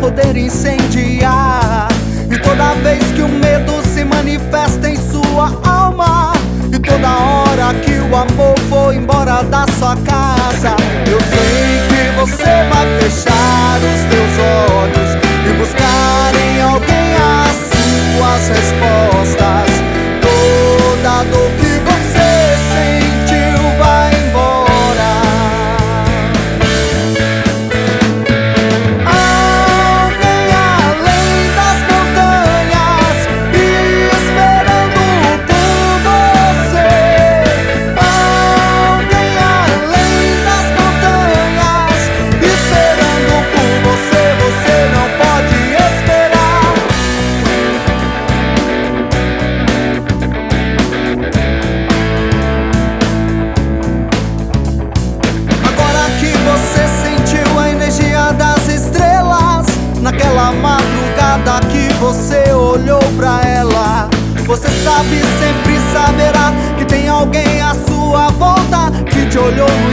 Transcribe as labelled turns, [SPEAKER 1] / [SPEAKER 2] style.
[SPEAKER 1] poder incendiar. E toda vez que o medo se manifesta em sua alma, e toda hora que o amor for embora da sua casa, eu sei que você vai fechar os teus olhos e buscar em alguém as suas respostas. Toda dor que você sentiu vai embora. Alguém além das montanhas esperando por você. Alguém além das montanhas esperando por você. Você não pode esperar. Agora que você sentiu a energia das estrelas, naquela madrugada que você olhou pra ela, você sabe, sempre saberá que tem alguém à sua volta que te olhou no